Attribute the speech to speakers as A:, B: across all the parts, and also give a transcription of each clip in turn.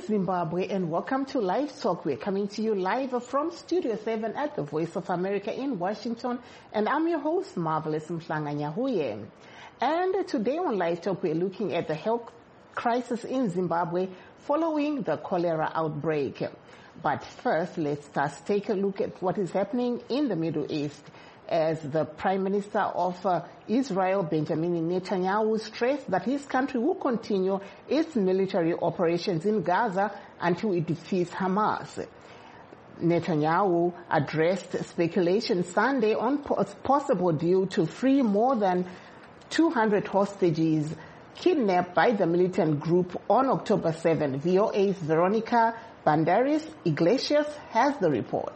A: Zimbabwe, and welcome to Live Talk. We're coming to you live from Studio 7 at the Voice of America in Washington, and I'm your host, Marvelous Mhlanga-Nyahuye. And today on Live Talk, we're looking at the health crisis in Zimbabwe following the cholera outbreak. But first, let's just take a look at what is happening in the Middle East, as the Prime Minister of Israel, Benjamin Netanyahu, stressed that his country will continue its military operations in Gaza until it defeats Hamas. Netanyahu addressed speculation Sunday on a possible deal to free more than 200 hostages kidnapped by the militant group on October 7. VOA's Veronica Banderas Iglesias has the report.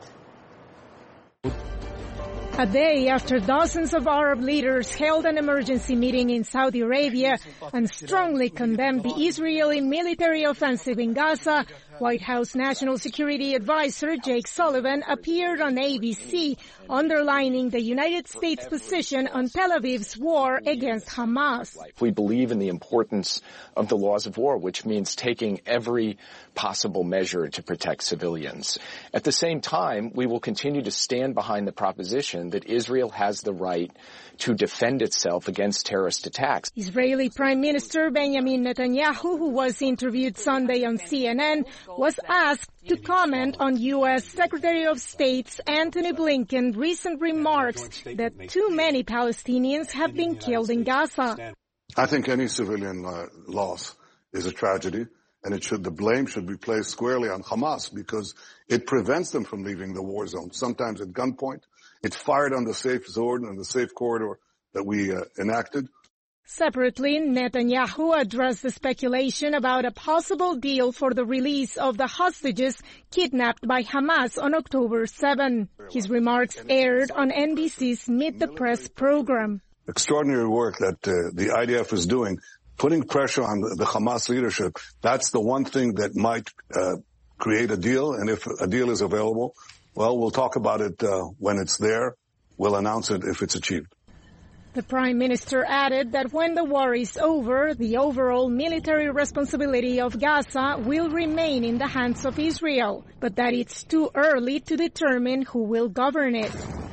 B: A day after dozens of Arab leaders held an emergency meeting in Saudi Arabia and strongly condemned the Israeli military offensive in Gaza, White House National Security Advisor Jake Sullivan appeared on ABC, underlining the United States' position on Tel Aviv's war against Hamas.
C: We believe in the importance of the laws of war, which means taking every possible measure to protect civilians. At the same time, we will continue to stand behind the proposition that Israel has the right to defend itself against terrorist attacks.
B: Israeli Prime Minister Benjamin Netanyahu, who was interviewed Sunday on CNN, was asked to comment on U.S. Secretary of State's Antony Blinken's recent remarks that too many Palestinians have been killed in Gaza.
D: I think any civilian loss is a tragedy, and the blame should be placed squarely on Hamas because it prevents them from leaving the war zone, sometimes at gunpoint. It fired on the safe zone and the safe corridor that we enacted.
B: Separately, Netanyahu addressed the speculation about a possible deal for the release of the hostages kidnapped by Hamas on October 7. His remarks aired on NBC's Meet the Press program.
D: Extraordinary work that the IDF is doing, putting pressure on the Hamas leadership. That's the one thing that might create a deal, and if a deal is available, well, we'll talk about it when it's there. We'll announce it if it's achieved.
B: The Prime Minister added that when the war is over, the overall military responsibility of Gaza will remain in the hands of Israel, but that it's too early to determine who will govern it.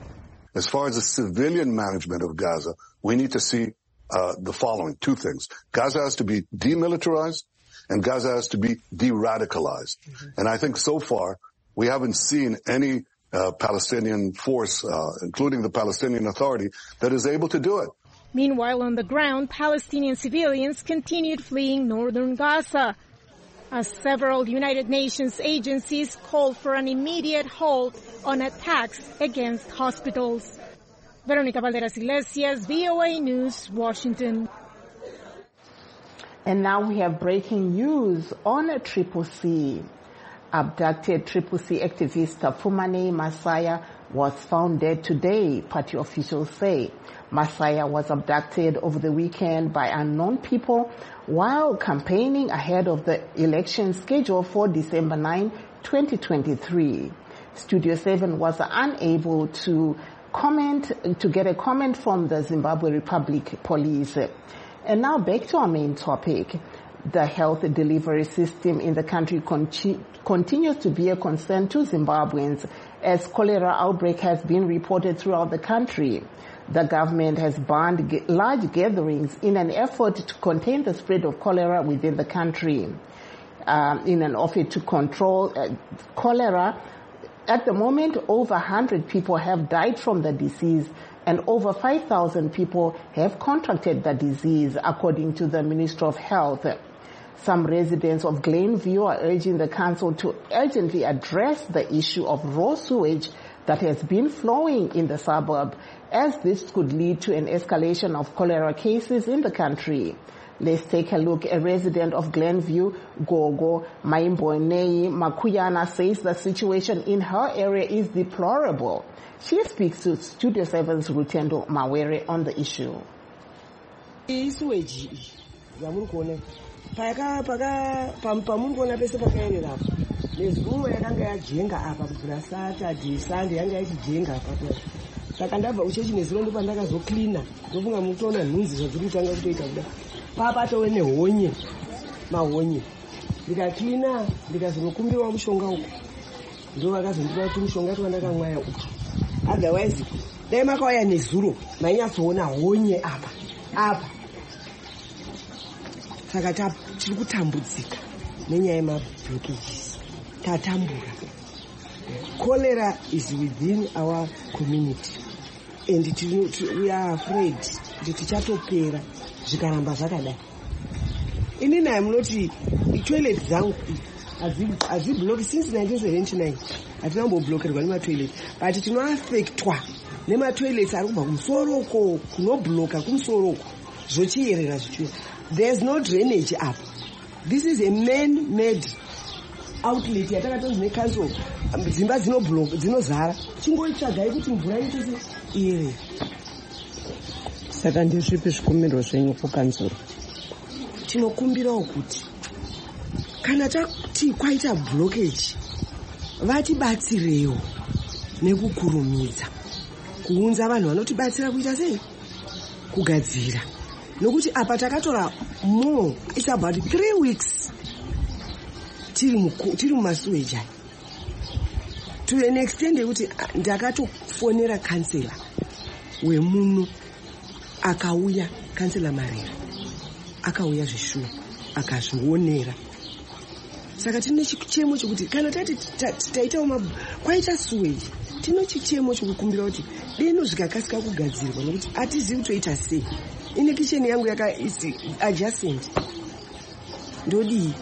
D: As far as the civilian management of Gaza, we need to see the following two things. Gaza has to be demilitarized, and Gaza has to be de-radicalized. And I think so far, we haven't seen any Palestinian force, including the Palestinian Authority, that is able to do it.
B: Meanwhile, on the ground, Palestinian civilians continued fleeing northern Gaza, as several United Nations agencies called for an immediate halt on attacks against hospitals. Veronica Banderas Iglesias, VOA News, Washington.
A: And now we have breaking news on Triple C. Abducted Triple C activist Phumane Matsaya was found dead today, party officials say. Matsaya was abducted over the weekend by unknown people while campaigning ahead of the election scheduled for December 9, 2023. Studio 7 was unable to get a comment from the Zimbabwe Republic Police. And now back to our main topic. The health delivery system in the country continues to be a concern to Zimbabweans as cholera outbreak has been reported throughout the country. The government has banned large gatherings in an effort to contain the spread of cholera within the country. In an effort to control cholera, at the moment, over 100 people have died from the disease and over 5,000 people have contracted the disease, according to the Ministry of Health. Some residents of Glenview are urging the council to urgently address the issue of raw sewage that has been flowing in the suburb, as this could lead to an escalation of cholera cases in the country. Let's take a look. A resident of Glenview, Gogo Maimbonei Makuyana, says the situation in her area is deplorable. She speaks to Studio 7's Rutendo Mawere on the issue.
E: ndikaklina ndikazonokumbirawo mushonga uku ndo vakazondipa kuti mushonga twandakamwaya uku. Otherwise dai makauya nezuro mainyasoona honye apa. Saka tiri kutambudzika nenyaya yemablokages. Tatambura. Cholera is within our community and we are afraid kuti tichatopera zvikaramba zvakadai. Inini amunoti toilet dzangu hadzibloki since 1979 hatina kumboblokerwa nematoilet, but tinoafectwa nematoilets ari kubva kumusoroko kunobloka kumusoroko zvochiyerera zvichiuya. There's no drainage up. This is a man-made outlet yatakatonzi necouncil. Dzimba dzinozara chingoitsvagai kuti mvura itose iyerera.
F: Saka ndezvipi zvikumbiro zvenyu kukanzuro?
E: Tinokumbirawo kuti kana tati kwaita blockage vatibatsirewo nekukurumidza kuunza vanhu vanotibatsira kuita sei kugadzira, nokuti apa takatora more, it's about 3 weeks tiri mumasuweji aya, to an extent yekuti ndakatofonera kansela wemuno akauya, kansela Marira akauya zveshuwa akazvionera. Saka tine chichemo chokuti kana tati taitawo kwaita suweji, tino chichemo chokukumbira kuti deno zvikakasika kugadzirwa, nokuti hatizivi kutoita sei. Ine kicheni yangu isi adjacent ndodii.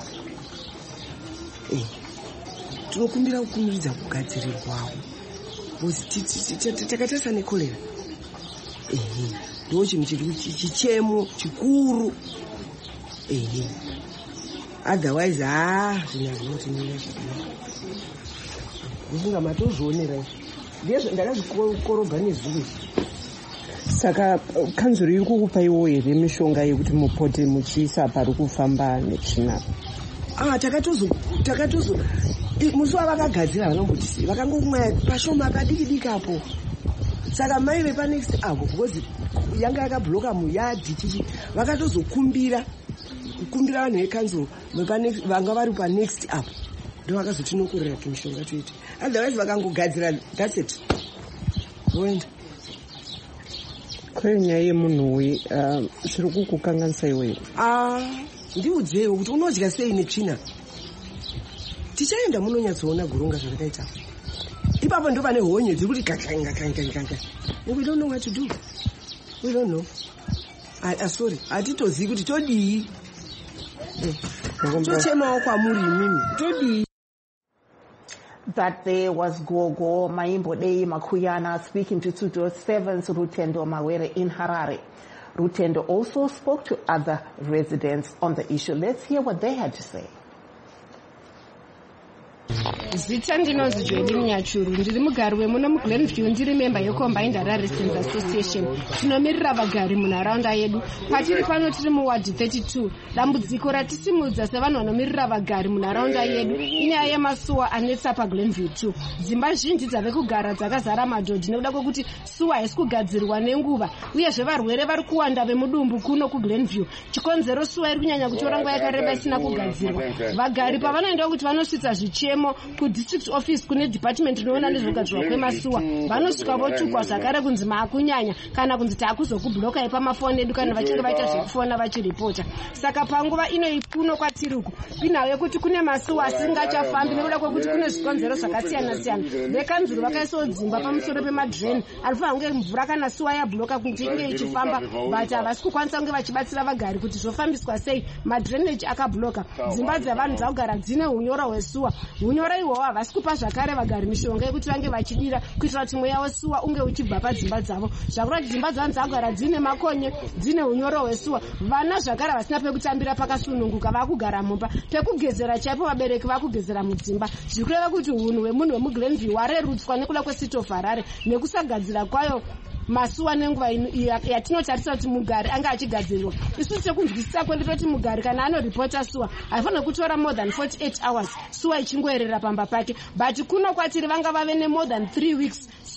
E: Tinokumbira kukumiridza kugadzirirwawo takatarisa nekolera. Ndo chinhu chichemo chikuru. Otherwise zvina zvinotinira zvakanaka. Ndifunga matozvionera ndizvo ndakazvikorobha nezuve.
F: Saka kanzuro iri kukupaiwo here mishonga yekuti mupote muchiisa pari kufamba netsvina? Takatozo musi wavakagadzira vanombotisi vakangomwaya pashoma padiki apo. Saka mai vepanext apo because yanga yakabloka muyadhi chichi vakatozokumbira vanhu vekanzuro vanga vari panext apo ndo vakazotinokorera kimishonga toiti. Otherwise vakangogadzira that's it voenda. Kwayo nyaya yemunhu uyu zviri kukukanganisa iwewe?
E: Ndiudzewo kuti unodya sei netsvina. Tichaenda munonyatsoona goronga zvakaita ipapo ndo pane honye dziri kuti kakanga. We don't know what to do. We don't know. Sorry, hatitozivi kuti todii. Tochemawo kwamuri imimi todii.
A: That there was Gogo Maimbodei Makuyana speaking to 2.7's Rutendo Mawere in Harare. Rutendo also spoke to other residents on the issue. Let's hear what they had to say.
G: Zita ndinonzi Joeli Munyachuru, ndiri mugari wemuno muGlenview, ndiri memba yeCombined Harare Residents Association. Tinomirira vagari munharaunda yedu. Patiri pano tiri muward 32. Dambudziko ratisimudza sevanhu vanomirira vagari munharaunda yedu inyaya yemasuwa anetsa paGlenview 2. Dzimba zhinji dzave kugara dzakazara madhodhi nekuda kwekuti suwa haisi kugadzirwa nenguva, uyezve varwere vari kuwanda vemudumbu kuno kuGlenview. Chikonzero suwa iri kunyanya kutora nguva yakareba isina kugadzirwa. Vagari pavanoenda kuti vanosvitsa zvichemo kudistrict office kune department inoona nezvekugadzirwa kwemasuwa, vanosvika votukwa zvakare kunzi maakunyanya kana kunzi taakuzokublokai pamafoni edu kana vachinge vaita zvekufona vachiripota. Saka panguva inoyi kuno kwatiri uku inhau yekuti kune masuwa asingachafambi nekuda kwekuti kune zvikonzero zvakasiyana-siyana. Vekanzuro vakaisawo dzimba pamusoro pemadrain anofanira kunge mvura kana suwa yabloka kuti inge ichifamba, but havasi kukwanisa kunge vachibatsira vagari kuti zvofambiswa sei. Madrainage akabloka, dzimba dzavanhu dzakugara dzine unyoro hwesuwa. Unyoro ihwohwo havasi kupa zvakare vagari mishonga yekuti vange vachidira kuitira kuti mweya wesuwa unge uchibva padzimba dzavo. Zvakurati dzimba dzavanhu dzakugara dzine makonye, dzine unyoro hwesuwa. Vana zvakare vasina pekutambira pakasununguka vakugara mumba. Pekugezera chaipo vabereki vakugezera mudzimba. Zviri kureva kuti unhu hwemunhu wemuGlenview warerutswa nekuda kwecity of Harare nekusagadzira kwayo masuwa nenguva yatinotarisa kuti mugari anga achigadzirirwa. Isusu sekunzwisisa kwedu toti mugari kana anoripota suwa haifanira kutora more than 48 hours suwa ichingoerera pamba pake, but kuno kwatiri vanga vave ne more than 3 weeks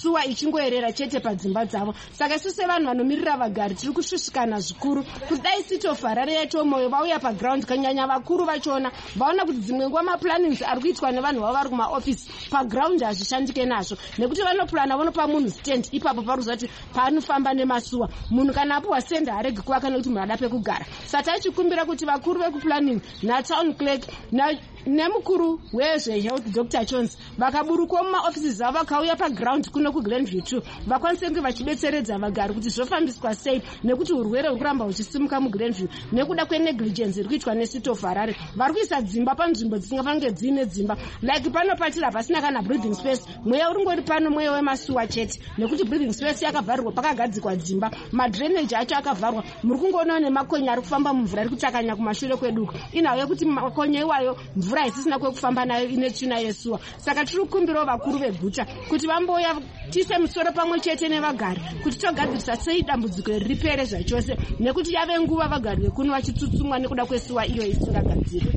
G: masuwa ichingoerera chete padzimba dzavo. Saka isu sevanhu vanomirira vagari tiri kushushikana zvikuru kuti dai City of Harare yaito moyo vauya paground kanyanya vakuru vachona vaona kuti dzimwe nguva maplannings ari kuitwa nevanhu vavo vari kumaofisi paground hazvishandike nazvo nekuti vanoplana vanopa munhu stand ipapo parikuzati panofamba nemasuwa munhu kana apiwa stand harege kuvaka nekuti munhu ada pekugara. Saka tachikumbira kuti vakuru vekuplanning natown clerk nemukuru wezvehealth Dr. Jones vakaburukwa mumaofisi zavo vakauya paground kuno kuGlenview 2 vakwanise kunge vachibetseredza vagari kuti zvofambiswa sei nekuti urwere huri kuramba huchisimuka muGlenview nekuda kwenegligence iri kuitwa neCity of Harare. Vari kuisa dzimba panzvimbo dzisingafanike dziine dzimba like pano patira pasina kana breathing space, mweya uringori pano mweya wemasuwa chete nekuti breathing space yakavharirwa pakagadzikwa dzimba, madrainage acho akavharwa. Muri kungoona nemakonye ari kufamba mumvura ari kutakanya kumashure kweduka inayo yekuti makonye iwayo mvura isisina kwekufamba nayo ine tsvina yesuwa. Saka tiri kukumbirawo vakuru veguta kuti vamboya tise musoro pamwe chete nevagari kuti togadzirisa sei dambudziko ripere zvachose nekuti yave nguva vagari vekuno vachitsutsumwa nekuda kwesuwa iyo isingagadzirwe.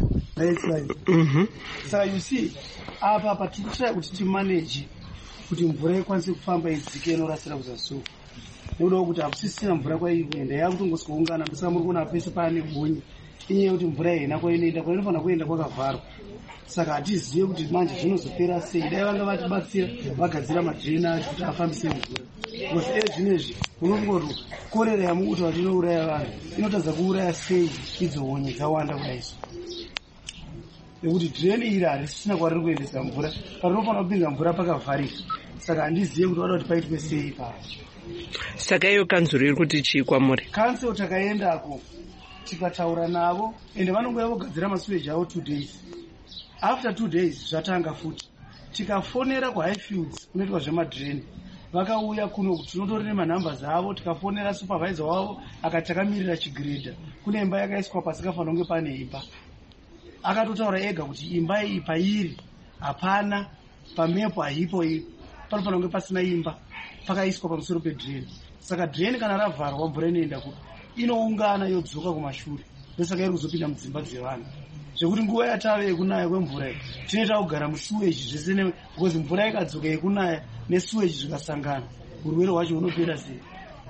H: Saka you see apa patikushaya kuti timanage kuti mvura ikwanise kufamba idzike inorasira kuzasuwa nekudawo kuti hakusisina mvura kwairi kuenda yakutongosikoungana ndosaka muri kuona pese paane gonye inyaya kuti mvura haina kwainoenda kwainofanira kuenda kwakavharwa. Saka hatizive kuti manje zvinozopera sei. Dai vanga vatibatsira vagadzira madrenaji kuti afambise mvura because zvinezvi unongoti korera yamukuti vatinouraya vanhu inotadza kuuraya sei idzo honye dzawanda kudaiso nekuti dreni iri harisisina kwariri kuendesa mvura parinofanira kupinza mvura pakavharika. Saka handizive kuti vada kuti paitwe sei ipapo.
F: Saka iyo kanzuro iri kuti chii kwamuri?
H: Council takaendako tikataura navo ende vanongoya vogadzira masuweji avo 2 days. After 2 days zvatanga futi tikafonera kuHighfields kunoitwa zvemadreni vakauya kuno kuti tinotori nemanhambers avo tikafonera supervisor wavo akati takamirira chigredha kune imba yakaiswa pasikafanira kunge pane imba akatotaura ega kuti imba iyi pairi hapana pamepo haipo panofanira kunge pasina imba pakaiswa pamusoro pedreni. Saka dreni kana ravharwa mvura inoenda kuti inoungana yodzoka kumashure ndosaka iri kuzopinda mudzimba dzevanhu zvekuti nguva yatave yekunaya kwemvura tinoita kugara musuweji zvese because mvura ikadzoka yekunaya nesuweji zvikasangana urwere hwacho hunopera sei.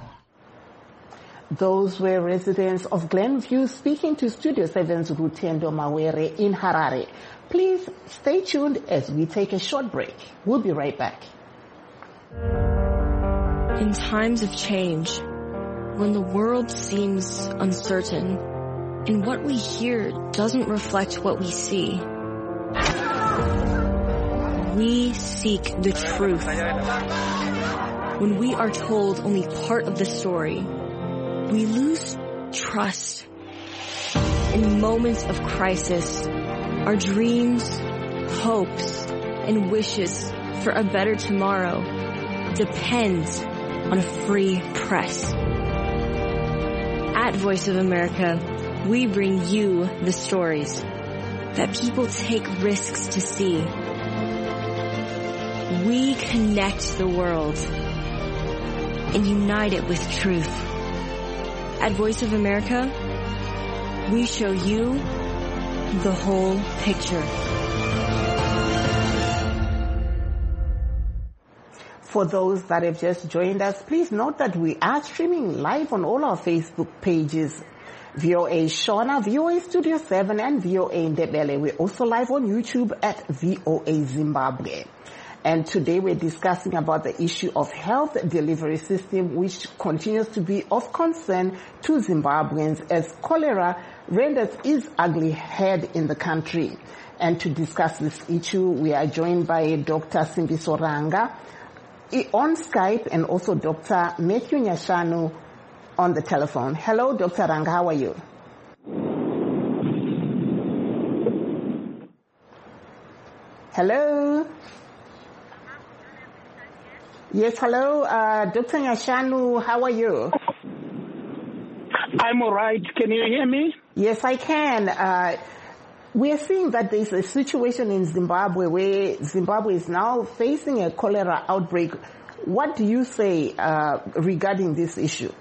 A: Those were residents of Glenview speaking to Studio 7's Rutendo Mawere in Harare. Please stay tuned as we take a short break. We'll be right back.
I: In times of change, when the world seems uncertain and what we hear doesn't reflect what we see, we seek the truth. When we are told only part of the story, we lose trust. In moments of crisis, our dreams, hopes, and wishes for a better tomorrow depends on a free press. At Voice of America, we bring you the stories that people take risks to see. We connect the world and unite it with truth. At Voice of America, we show you the whole picture.
A: For those that have just joined us, please note that we are streaming live on all our Facebook pages. VOA Shona, VOA Studio 7, and VOA Ndebele. We're also live on YouTube at VOA Zimbabwe. And today we're discussing about the issue of health delivery system, which continues to be of concern to Zimbabweans as cholera renders its ugly head in the country. And to discuss this issue, we are joined by Dr. Simbiso Ranga on Skype and also Dr. Matthew Nyashanu on the telephone. Hello, Dr. Ranga, how are you? Hello? Yes, hello, Dr. Nyashanu, how are you?
J: I'm all right. Can you hear me?
A: Yes, I can. We are seeing that there's a situation in Zimbabwe where Zimbabwe is now facing a cholera outbreak. What do you say regarding this issue?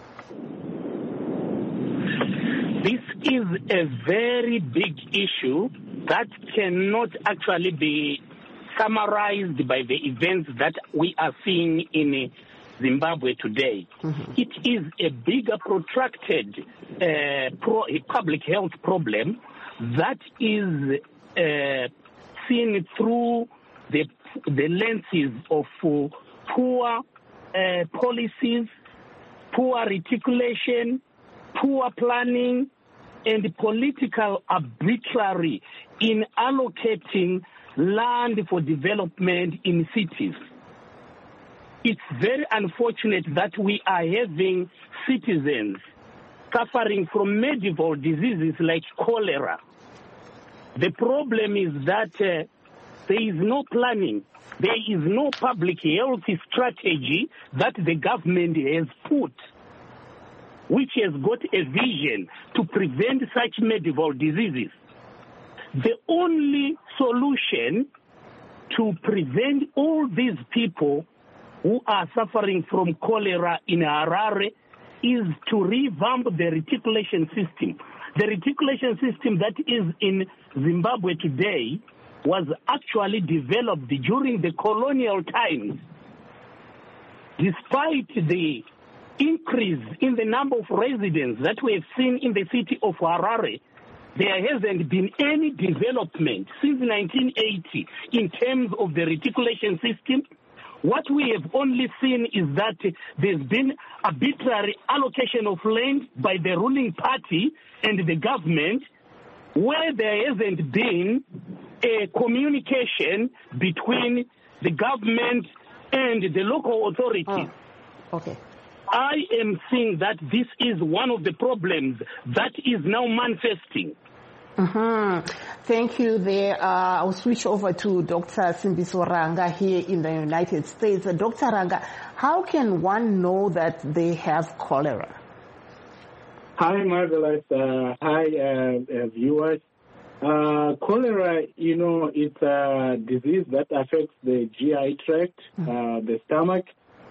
J: This is a very big issue that cannot actually be summarized by the events that we are seeing in Zimbabwe today. Mm-hmm. It is a bigger, protracted public health problem that is seen through the lenses of poor policies, poor reticulation, poor planning, and political arbitrary in allocating land for development in cities. It's very unfortunate that we are having citizens suffering from medieval diseases like cholera. The problem is that there is no planning. There is no public health strategy that the government has put, which has got a vision to prevent such medieval diseases. The only solution to prevent all these people who are suffering from cholera in Harare is to revamp the reticulation system. The reticulation system that is in Zimbabwe today was actually developed during the colonial times. Despite the increase in the number of residents that we have seen in the city of Harare, there hasn't been any development since 1980 in terms of the reticulation system. What we have only seen is that there's been arbitrary allocation of land by the ruling party and the government, where there hasn't been a communication between the government and the local authorities.
A: Okay.
J: I am seeing that this is one of the problems that is now manifesting.
A: Mm-hmm. Thank you there. I'll switch over to Dr. Simbiso Ranga here in the United States. Dr. Ranga, how can one know that they have cholera?
K: Hi, Marvelous. Hi, viewers. Cholera, it's a disease that affects the GI tract, the stomach.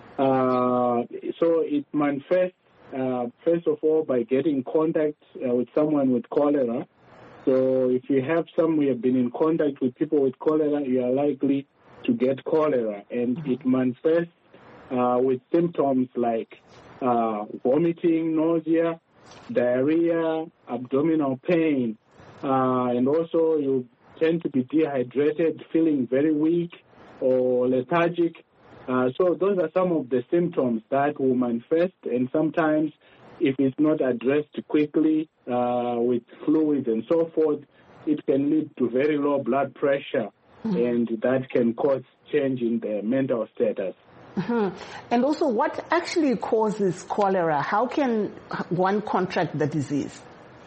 K: So it manifests, first of all, by getting contact with someone with cholera. So if you have been in contact with people with cholera, you are likely to get cholera. And it manifests with symptoms like vomiting, nausea, diarrhea, abdominal pain. And also you tend to be dehydrated, feeling very weak or lethargic. So those are some of the symptoms that will manifest, and sometimes if it's not addressed quickly with fluids and so forth, it can lead to very low blood pressure, and that can cause change in the mental status.
A: Mm-hmm. And also, what actually causes cholera? How can one contract the disease?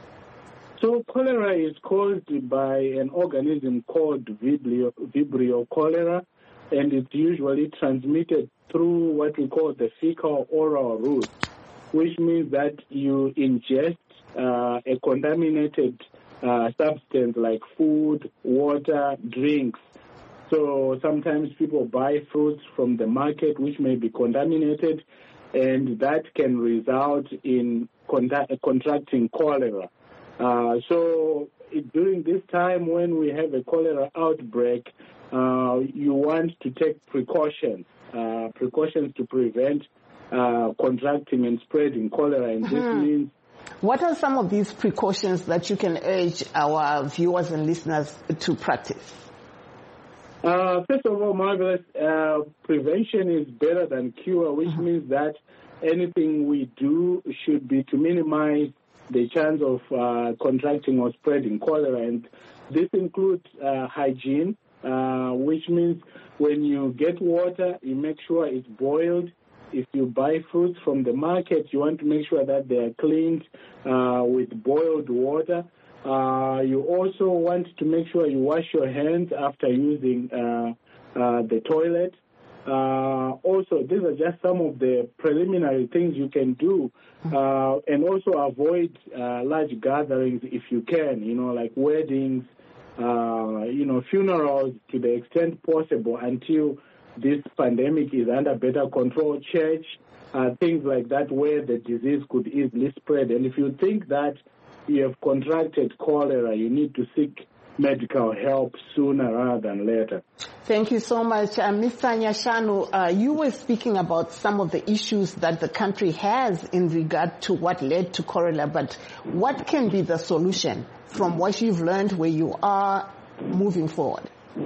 K: So cholera is caused by an organism called Vibrio cholera, and it's usually transmitted through what we call the fecal-oral route, which means that you ingest a contaminated substance like food, water, drinks. So sometimes people buy fruits from the market which may be contaminated, and that can result in contracting cholera. So during this time when we have a cholera outbreak, you want to take precautions to prevent contracting and spreading cholera, and this means...
A: What are some of these precautions that you can urge our viewers and listeners to practice?
K: First of all, Marvelous, prevention is better than cure, which means that anything we do should be to minimize the chance of contracting or spreading cholera, and this includes hygiene, which means when you get water, you make sure it's boiled. If you buy fruits from the market, you want to make sure that they are cleaned with boiled water. You also want to make sure you wash your hands after using the toilet. Also, these are just some of the preliminary things you can do, and also avoid large gatherings if you can, like weddings, funerals to the extent possible until this pandemic is under better control, church, things like that where the disease could easily spread. And if you think that you have contracted cholera, you need to seek medical help sooner rather than later.
A: Thank you so much. Mr. Nyashanu, you were speaking about some of the issues that the country has in regard to what led to cholera, but what can be the solution from what you've learned where you are moving forward?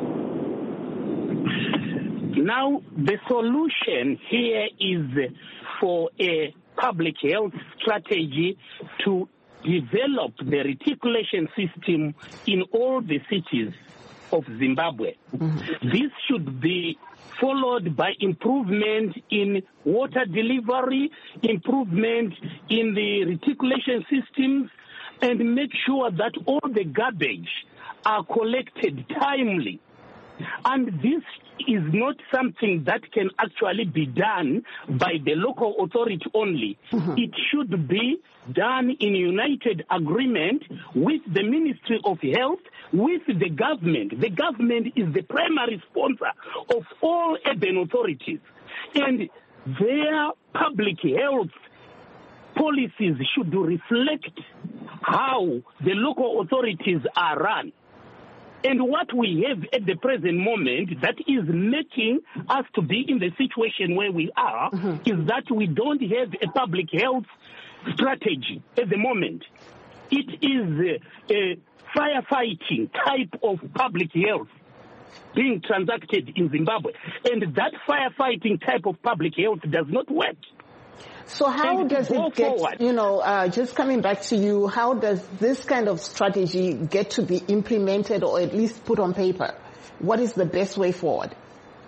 J: Now, the solution here is for a public health strategy to develop the reticulation system in all the cities of Zimbabwe. This should be followed by improvement in water delivery, improvement in the reticulation systems, and make sure that all the garbage are collected timely. And this is not something that can actually be done by the local authority only. It should be done in united agreement with the Ministry of Health, with the government. The government is the primary sponsor of all urban authorities, and their public health policies should reflect how the local authorities are run. And what we have at the present moment that is making us to be in the situation where we are is that we don't have a public health strategy at the moment. It is a firefighting type of public health being transacted in Zimbabwe. And that firefighting type of public health does not work.
A: So how does it get, just coming back to you, how does this kind of strategy get to be implemented or at least put on paper? What is the best way forward?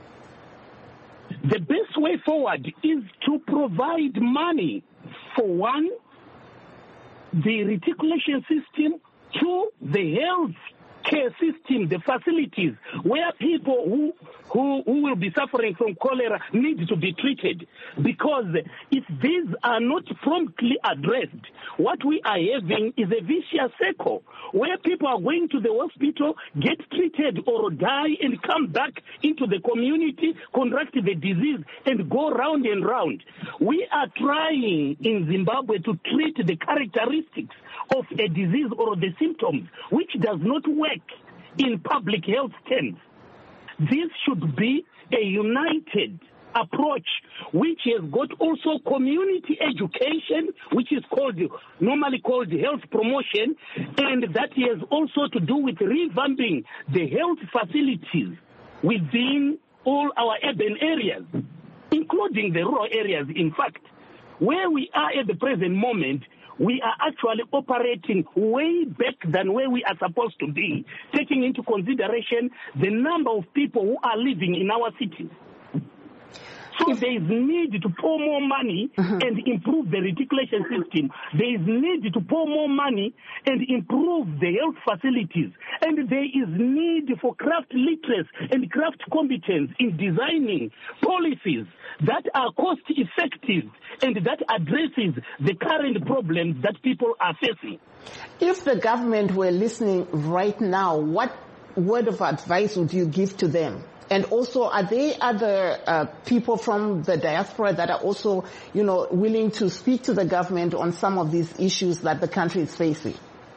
J: The best way forward is to provide money for one, the reticulation system, two, the health care system, the facilities where people who will be suffering from cholera need to be treated. Because if these are not promptly addressed, what we are having is a vicious circle where people are going to the hospital, get treated or die and come back into the community, contract the disease and go round and round. We are trying in Zimbabwe to treat the characteristics of a disease or the symptoms, which does not work in public health terms. This should be a united approach, which has got also community education, which is normally called health promotion, and that has also to do with revamping the health facilities within all our urban areas, including the rural areas, in fact. Where we are at the present moment, we are actually operating way back than where we are supposed to be, taking into consideration the number of people who are living in our cities. So there is need to pour more money and improve the reticulation system. There is need to pour more money and improve the health facilities. And there is need for craft literacy and craft competence in designing policies that are cost effective and that addresses the current problems that people are facing.
A: If the government were listening right now, what word of advice would you give to them? And also, are there other people from the diaspora that are also, willing to speak to the government on some of these issues that the country is facing?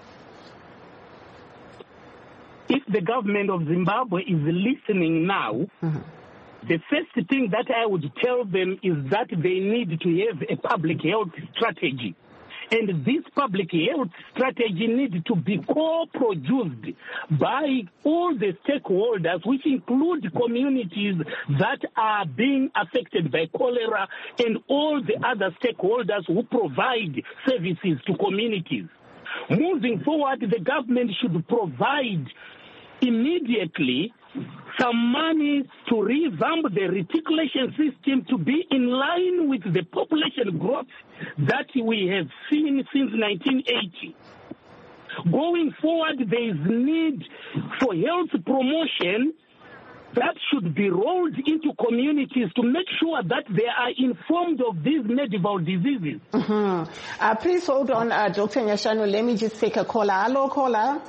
J: If the government of Zimbabwe is listening now, the first thing that I would tell them is that they need to have a public health strategy. And this public health strategy needs to be co-produced by all the stakeholders, which include communities that are being affected by cholera and all the other stakeholders who provide services to communities. Moving forward, the government should provide immediately some money to revamp the reticulation system to be in line with the population growth that we have seen since 1980. Going forward, there is need for health promotion that should be rolled into communities to make sure that they are informed of these medieval diseases.
A: Please hold on, Dr. Nyashanu. Let me just take a caller. Hello, caller.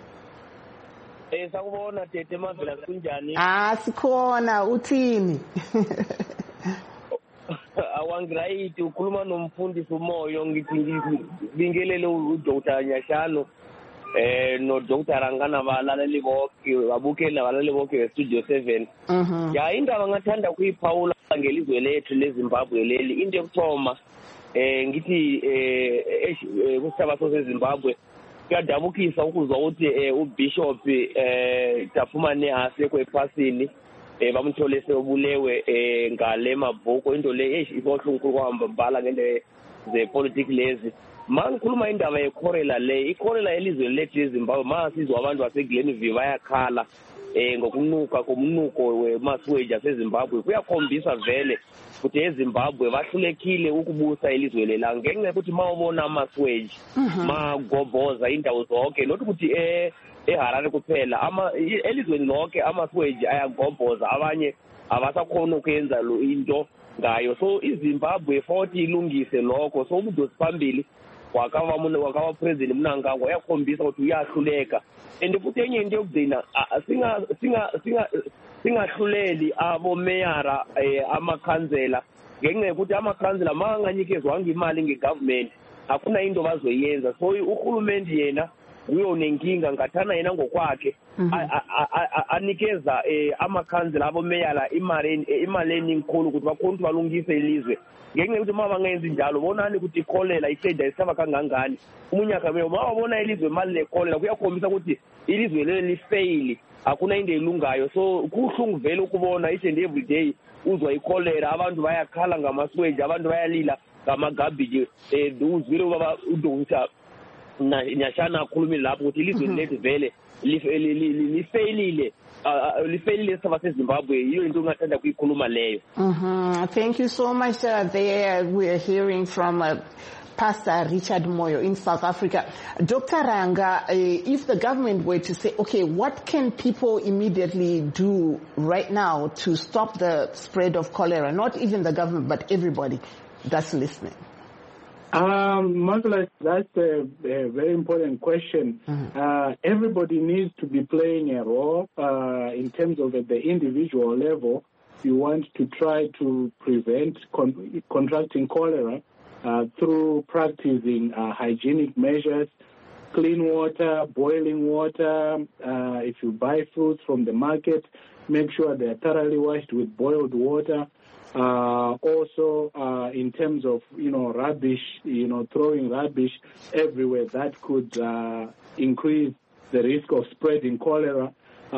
A: Sikhona uthini?
L: Awangirayithi ukhuluma nomfundisi umoyo ngithi ngibingelele uDr. Nyashanu no Dr. Rangana valaleli bonke babukeli nabalaleli bonke Studio 7 ya indaba ngathanda kuyiphawula ngelizwe lethu leZimbabwe leli into yokuthoma ngithi kusitaba seZimbabwe kuyadabukisa ukuzwa ukuthi uBishop Tafumane asekho ephasini bamthole sebulewe ngale mabhuko into le ibohlungu kuhamba bala ngende ze politics lezi mangikhuluma indaba yekhorela le ikhorela elizweni lethu eZimbabwe masizwa abantu baseGlenville bayakhala ngokunuka komnuko wemaswage aseZimbabwe kuyakhombisa vele ukuthi eZimbabwe bahlulekile ukubusa elizwe lela ngenxa ukuthi mawubona amaswage magobhoza indawo zonke not ukuthi eHarare kuphela elizweni lonke amaswage ayagobhoza abanye abasakhona ukwenza lo into ngayo so iZimbabwe futhi ilungise lokho so umuntu phambili wakawa president Mnangagwa yakhombisa ukuthi uyahluleka and futhi enye into yokugcina singahluleli abomeyara amakhansela ngenxa yokuthi amakhansela manganyikezwanga imali ngegovernment akuna into bazoyenza so uhulumende yena uyonenkinga ngathana yena ngokwakhe anikeza amakhansela abomeyara imali eningikhulu ukuthi bakhona balungise ilizwe ngenxa yokuthi uma bangenzi njalo bonani ukuthi ikholela isheda isaba kangangani umunyaka meyo uma wabona ilizwe mali lekholela kuyakhombisa ukuthi ilizwe leli lifeyili akuna into elungayo so kuhlungu vele ukubona each and every day uzwa ikholera abantu bayakhala ngamaswage abantu bayalila ngamagarbage uzwile ubaba uDokutha Nyashana akhulumile lapho ukuthi ilizwe lethu vele lifeyilile isaba seZimbabwe yiyo into engathanda kuyikhuluma leyo.
A: Thank you so much. There we are hearing from Pastor Richard Moyo in South Africa. Dr. Ranga, if the government were to say, okay, what can people immediately do right now to stop the spread of cholera? Not even the government, but everybody that's listening.
K: Margaret, that's a very important question. Everybody needs to be playing a role in terms of at the individual level. You want to try to prevent contracting cholera through practicing hygienic measures, clean water, boiling water. If you buy fruits from the market, make sure they're thoroughly washed with boiled water. Also, in terms of, rubbish, throwing rubbish everywhere, that could increase the risk of spreading cholera.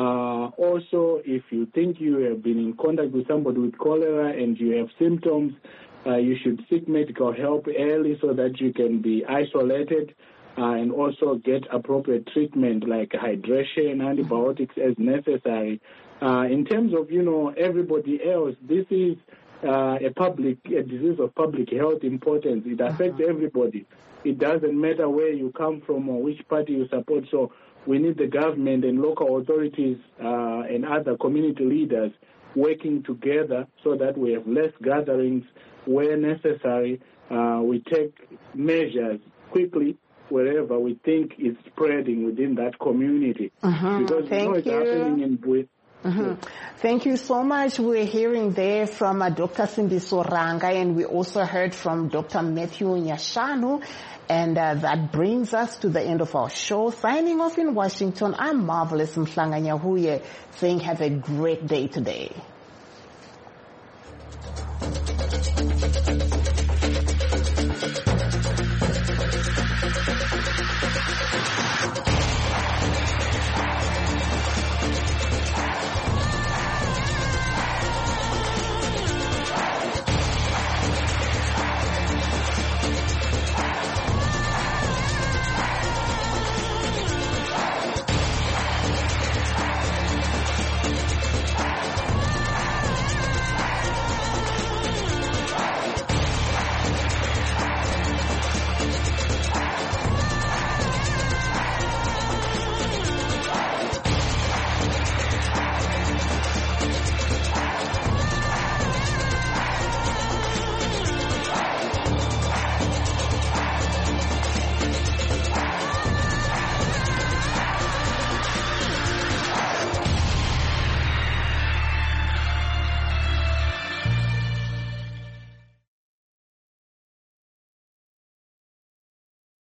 K: Also, if you think you have been in contact with somebody with cholera and you have symptoms, you should seek medical help early so that you can be isolated and also get appropriate treatment like hydration, antibiotics as necessary. In terms of, everybody else, this is a disease of public health importance. It affects everybody. It doesn't matter where you come from or which party you support. So we need the government and local authorities and other community leaders working together so that we have less gatherings where necessary. We take measures quickly wherever we think it's spreading within that community. Because it's happening in
A: Thank you so much. We're hearing there from Dr. Sindiso Ranga, and we also heard from Dr. Matthew Nyashanu. And that brings us to the end of our show. Signing off in Washington, I'm Marvelous Mhlanga Nyahuye, saying have a great day today.